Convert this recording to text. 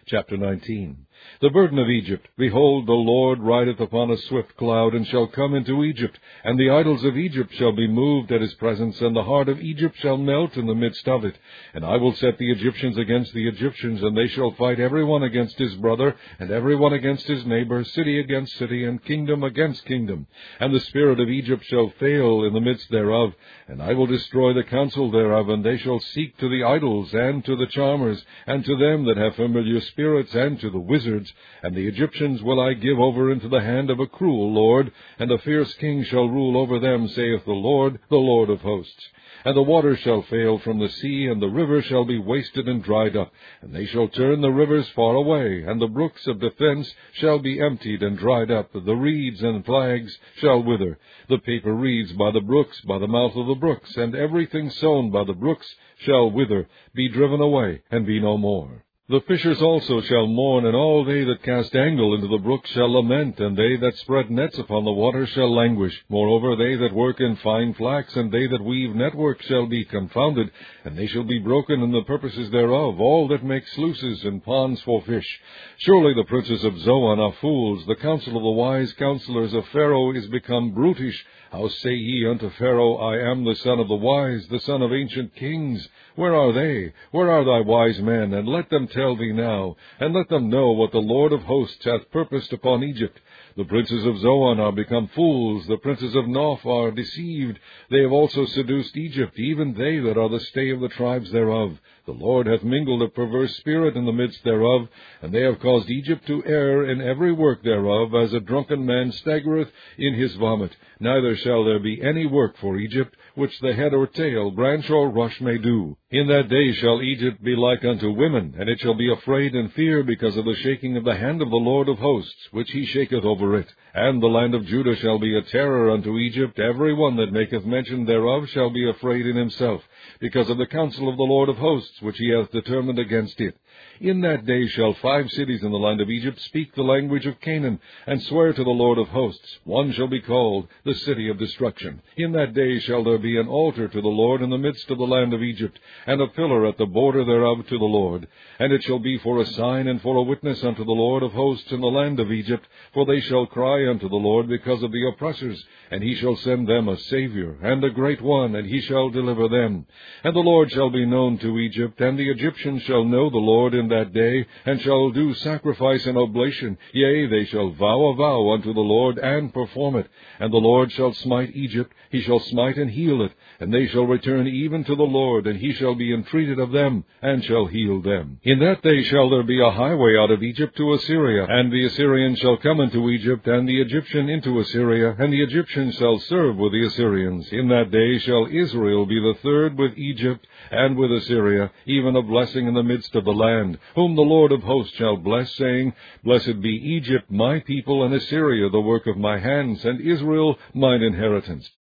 Chapter 19. The burden of Egypt. Behold, the Lord rideth upon a swift cloud, and shall come into Egypt, and the idols of Egypt shall be moved at his presence, and the heart of Egypt shall melt in the midst of it. And I will set the Egyptians against the Egyptians, and they shall fight every one against his brother, and every one against his neighbor, city against city, and kingdom against kingdom. And the spirit of Egypt shall fail in the midst thereof, and I will destroy the counsel thereof, and they shall seek to the idols, and to the charmers, and to them that have familiar spirits, and to the wizards. And the Egyptians will I give over into the hand of a cruel lord, and a fierce king shall rule over them, saith the Lord of hosts. And the waters shall fail from the sea, and the river shall be wasted and dried up, and they shall turn the rivers far away, and the brooks of defense shall be emptied and dried up, the reeds and flags shall wither, the paper reeds by the brooks, by the mouth of the brooks, and everything sown by the brooks shall wither, be driven away, and be no more. The fishers also shall mourn, and all they that cast angle into the brook shall lament, and they that spread nets upon the water shall languish. Moreover, they that work in fine flax, and they that weave network shall be confounded, and they shall be broken in the purposes thereof, all that make sluices and ponds for fish. Surely the princes of Zoan are fools, the counsel of the wise counselors of Pharaoh is become brutish. How say ye unto Pharaoh, I am the son of the wise, the son of ancient kings? Where are they? Where are thy wise men? And let them tell thee now, and let them know what the Lord of hosts hath purposed upon Egypt. The princes of Zoan are become fools, the princes of Noph are deceived. They have also seduced Egypt, even they that are the stay of the tribes thereof. The Lord hath mingled a perverse spirit in the midst thereof, and they have caused Egypt to err in every work thereof, as a drunken man staggereth in his vomit. Neither shall there be any work for Egypt, which the head or tail, branch or rush may do. In that day shall Egypt be like unto women, and it shall be afraid and fear because of the shaking of the hand of the Lord of hosts, which he shaketh over it. And the land of Judah shall be a terror unto Egypt. Every one that maketh mention thereof shall be afraid in himself, because of the counsel of the Lord of hosts, which he hath determined against it. In that day shall 5 cities in the land of Egypt speak the language of Canaan, and swear to the Lord of hosts. One shall be called the city of destruction. In that day shall there be an altar to the Lord in the midst of the land of Egypt, and a pillar at the border thereof to the Lord. And it shall be for a sign and for a witness unto the Lord of hosts in the land of Egypt, for they shall cry unto the Lord because of the oppressors, and he shall send them a Savior, and a great one, and he shall deliver them. And the Lord shall be known to Egypt, and the Egyptians shall know the Lord in that day, and shall do sacrifice and oblation. Yea, they shall vow a vow unto the Lord, and perform it. And the Lord shall smite Egypt, he shall smite and heal it, and they shall return even to the Lord, and he shall be entreated of them, and shall heal them. In that day shall there be a highway out of Egypt to Assyria, and the Assyrian shall come into Egypt, and the Egyptian into Assyria, and the Egyptian shall serve with the Assyrians. In that day shall Israel be the third with Egypt and with Assyria, even a blessing in the midst of the land, whom the Lord of hosts shall bless, saying, Blessed be Egypt, my people, and Assyria, the work of my hands, and Israel, mine inheritance.